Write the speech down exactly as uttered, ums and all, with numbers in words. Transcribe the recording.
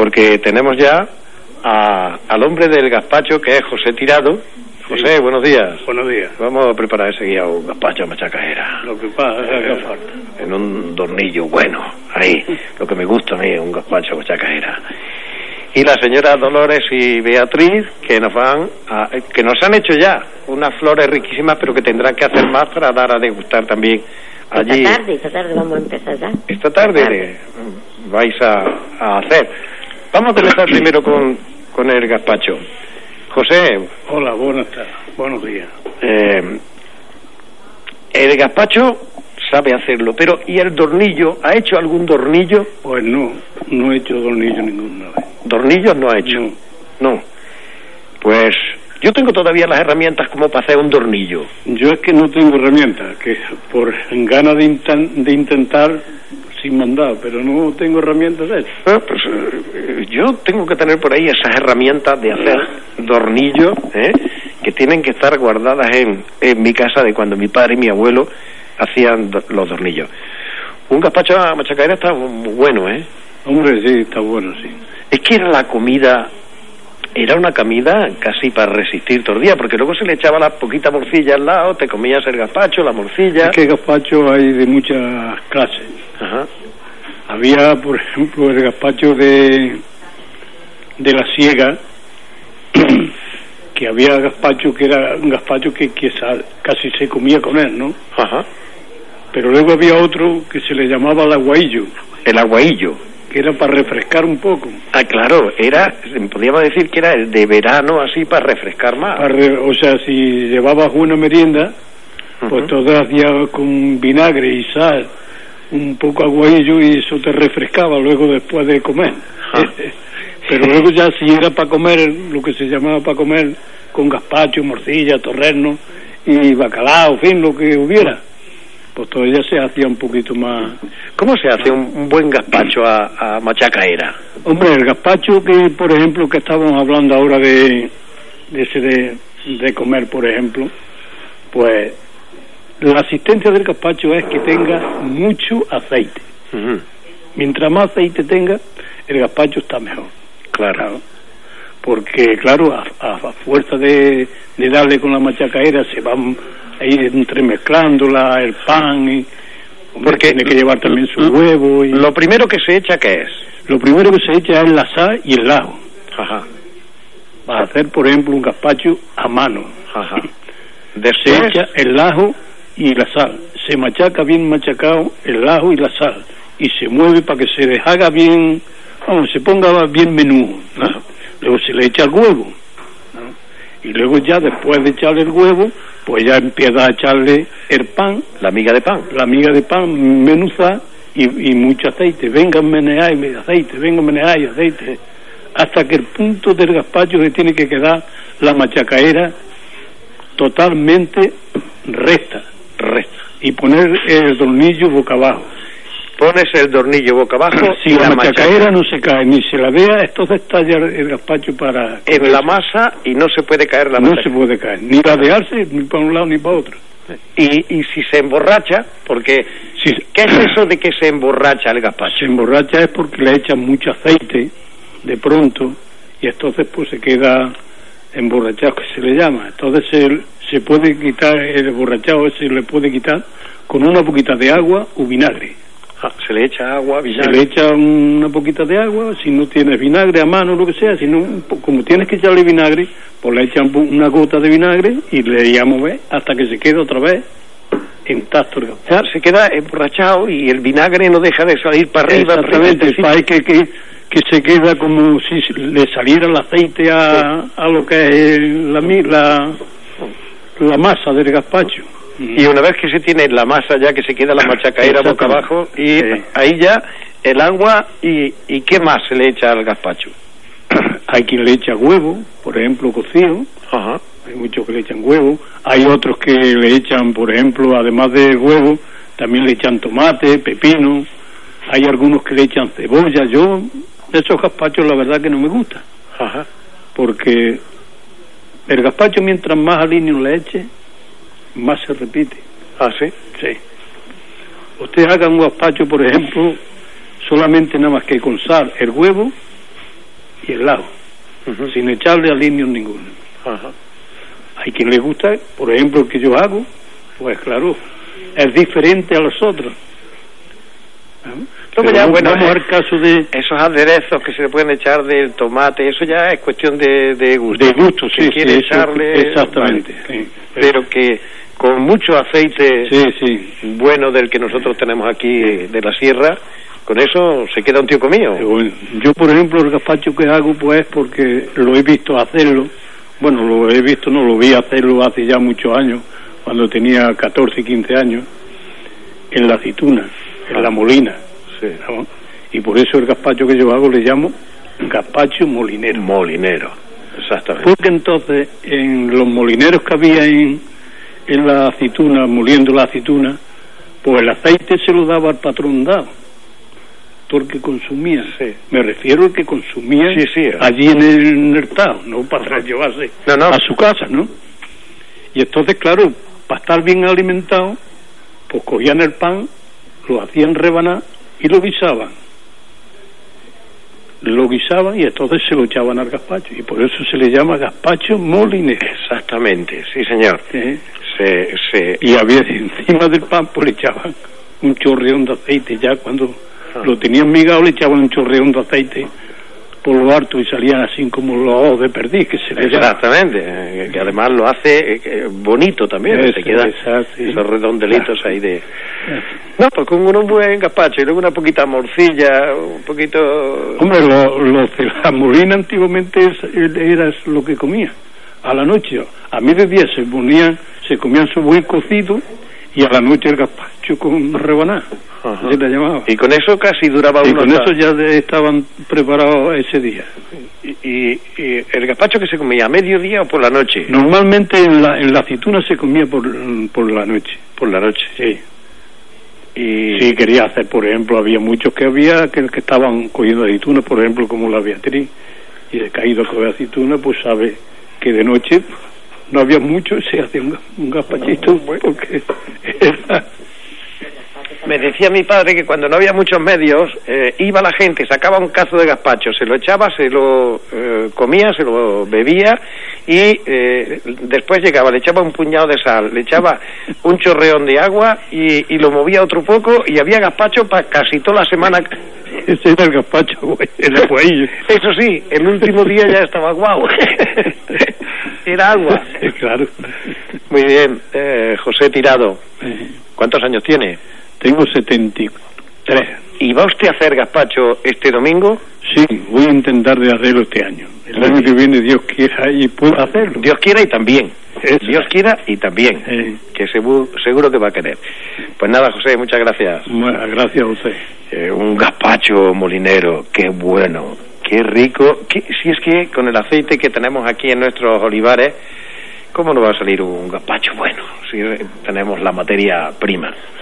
porque tenemos ya a, al hombre del gazpacho, que es José Tirado. José, sí. Buenos días. Buenos días. Vamos a preparar enseguida un gazpacho a machacaera. Lo que pasa es que falta. En un tornillo bueno, ahí, lo que me gusta a mí, un gazpacho a machacaera. Y la señora Dolores y Beatriz, que nos van a, que nos han hecho ya unas flores riquísimas, pero que tendrán que hacer más para dar a degustar también allí. Esta tarde, esta tarde vamos a empezar ya. Esta tarde, esta tarde. vais a, a hacer. Vamos a empezar primero con, con el gazpacho. José. Hola, buenas tardes, buenos días. Eh, el gazpacho sabe hacerlo, pero ¿y el dornillo? ¿Ha hecho algún dornillo? Pues no, no he hecho dornillo ninguna vez. ¿Dornillos no ha hecho? No. No. Pues yo tengo todavía las herramientas como para hacer un dornillo. Yo es que no tengo herramientas, que por ganas de, intan, de intentar sin mandado, pero no tengo herramientas de eso. Ah, pues eh, yo tengo que tener por ahí esas herramientas de hacer dornillos, ¿eh? que tienen que estar guardadas en, en mi casa de cuando mi padre y mi abuelo hacían do, los dornillos. Un gazpacho a machacaera está muy bueno, ¿eh? Hombre, sí, está bueno, sí. Es que era la comida, era una comida casi para resistir todo el día, porque luego se le echaba la poquita morcilla al lado, te comías el gazpacho, la morcilla. Es que gazpacho hay de muchas clases. Ajá. Había, por ejemplo, el gazpacho de de la siega, que había gazpacho que era un gazpacho que, que sal, casi se comía con él, ¿no? Ajá. Pero luego había otro que se le llamaba el aguaillo. El aguaillo. Que era para refrescar un poco. Ah, claro, era, podríamos decir que era el de verano, así, para refrescar más. Para re, o sea, si llevabas una merienda, uh-huh. pues todo hacía con vinagre y sal, un poco aguaillo, y eso te refrescaba luego después de comer. Ah. Pero luego ya si era para comer, lo que se llamaba para comer, con gazpacho, morcilla, torrezno y bacalao, en fin, lo que hubiera, pues todavía se hacía un poquito más. ¿Cómo se hace un, un buen gazpacho a, a machacaera? Hombre, el gazpacho que, por ejemplo, que estábamos hablando ahora de de ese de, de comer, por ejemplo, pues la asistencia del gazpacho es que tenga mucho aceite. Uh-huh. Mientras más aceite tenga, el gazpacho está mejor. Claro. Claro. Porque, claro, a, a, a fuerza de, de darle con la machacaera se van a ir entremezclándola, el pan, y porque tiene que llevar también su huevo. Y lo primero que se echa, ¿qué es? Lo primero que se echa es la sal y el ajo. Ajá. Para hacer, por ejemplo, un gazpacho a mano. Ajá. Después se echa el ajo y la sal. Se machaca bien machacado el ajo y la sal. Y se mueve para que se les haga bien, vamos, se ponga bien menudo, ¿no? Luego se le echa el huevo, ¿no? Y luego ya después de echarle el huevo, pues ya empieza a echarle el pan. La miga de pan. La miga de pan menuzada y, y mucho aceite. Venga menear y aceite, venga menear y aceite. Hasta que el punto del gazpacho se tiene que quedar la machacaera totalmente recta. Recta. Y poner el tornillo boca abajo. Pones el tornillo boca abajo. Si la, la machacaera no se cae ni se la vea, entonces talla el gazpacho para en la masa y no se puede caer la masa. No se puede caer, ni ladearse ni para un lado ni para otro. Y, y si se emborracha, porque si, ¿qué es eso de que se emborracha el gazpacho? Se emborracha es porque le echan mucho aceite de pronto y entonces pues se queda emborrachado, que se le llama. Entonces se, se puede quitar el emborrachado, se le puede quitar con una poquita de agua o vinagre. Ah, se le echa agua, vinagre. Se le echa una poquita de agua, si no tienes vinagre a mano, lo que sea, si no, como tienes que echarle vinagre, pues le echan una gota de vinagre y le llamo ¿ves? Hasta que se quede otra vez intacto el gazpacho. O sea, se queda emborrachado y el vinagre no deja de salir para arriba. Exactamente, para arriba, que, que, que se queda como si le saliera el aceite a, a lo que es la, la, la masa del gazpacho. Y una vez que se tiene la masa ya que se queda la machacaera boca abajo y sí. Ahí ya el agua y, y ¿qué más se le echa al gazpacho? Hay quien le echa huevo, por ejemplo, cocido. Ajá. Hay muchos que le echan huevo. Hay otros que le echan, por ejemplo, además del huevo, también le echan tomate, pepino. Hay algunos que le echan cebolla. Yo de esos gazpachos la verdad que no me gusta. Ajá. Porque el gazpacho mientras más aliño le eche, más se repite. ¿Ah, sí? Sí. Usted haga un gazpacho, por ejemplo, solamente nada más que con sal, el huevo y el ajo, uh-huh. sin echarle aliños ninguno. Uh-huh. Hay quien le gusta, por ejemplo, el que yo hago, pues claro, es diferente a los otros. Pero ya, bueno, vamos al caso de esos aderezos que se le pueden echar del tomate, eso ya es cuestión de, de gusto. De gusto, sí, si quiere sí, echarle, eso, exactamente. Vale. Sí, pero, pero que con mucho aceite sí, sí. bueno del que nosotros tenemos aquí de la sierra, con eso se queda un tío comido. Bueno, yo, por ejemplo, el gazpacho que hago, pues, porque lo he visto hacerlo, bueno, lo he visto, no, lo vi hacerlo hace ya muchos años, cuando tenía catorce, quince años, en la aceituna, en ah. la molina. Sí. ¿No? Y por eso el gazpacho que yo hago le llamo gazpacho molinero. Molinero, exactamente. Porque entonces, en los molineros que había en, en la aceituna, moliendo la aceituna, pues el aceite se lo daba al patrón dado, todo el que consumía. Sí. Me refiero al que consumía sí, sí, allí en el, en el tao, no para llevarse no, no. a su casa, ¿no? Y entonces, claro, para estar bien alimentado, pues cogían el pan, lo hacían rebanar y lo guisaban. Lo guisaban y entonces se lo echaban al gazpacho. Y por eso se le llama gazpacho molinero. Exactamente, sí señor. ¿Eh? Se, se... Y había encima del pan, pues le echaban un chorreón de aceite. Ya cuando ah. lo tenían migado, le echaban un chorreón de aceite por lo alto y salían así como los ojos de perdiz, que se le Exactamente, eh, que además lo hace eh, bonito también, Eso, se quedan exacto, sí. esos redondelitos claro. ahí de... No, pues con un buen gazpacho y luego una poquita morcilla, un poquito... Hombre, lo, lo de la molina antiguamente es, era lo que comía, a la noche, a mediodía se ponían, se comían su buen cocido y a la noche el gazpacho con rebanada. Se la llamaba. Y con eso casi duraba y uno. Y con eso ya de, estaban preparados ese día. Y, y, y el gazpacho que se comía a mediodía o por la noche. Normalmente en la en la aceituna se comía por por la noche. Por la noche. Sí. Y sí, quería hacer, por ejemplo, había muchos que había que, que estaban cogiendo aceitunas, por ejemplo, como la Beatriz, y de caído a coger aceituna, pues sabe que de noche no había mucho, se hacía un, un gazpachito, porque era... Me decía mi padre que cuando no había muchos medios, eh, iba la gente, sacaba un cazo de gazpacho, se lo echaba, se lo eh, comía, se lo bebía y eh, después llegaba, le echaba un puñado de sal, le echaba un chorreón de agua y, y lo movía otro poco y había gazpacho para casi toda la semana. Ese era el gazpacho, güey, el aguaillo. Eso sí, el último día ya estaba guau. Era agua. Claro. Muy bien, eh, José Tirado, ¿cuántos años tiene? Tengo setenta y tres. ¿Y va usted a hacer gazpacho este domingo? Sí, voy a intentar de hacerlo este año. El año que viene, Dios quiera, y puedo hacerlo. Dios quiera y también. Eso. Dios quiera y también. Eh. Que seguro, seguro que va a querer. Pues nada, José, muchas gracias. Bueno, gracias a usted. Eh, un gazpacho molinero, qué bueno, qué rico. Qué, si es que con el aceite que tenemos aquí en nuestros olivares, ¿cómo no va a salir un gazpacho bueno si tenemos la materia prima?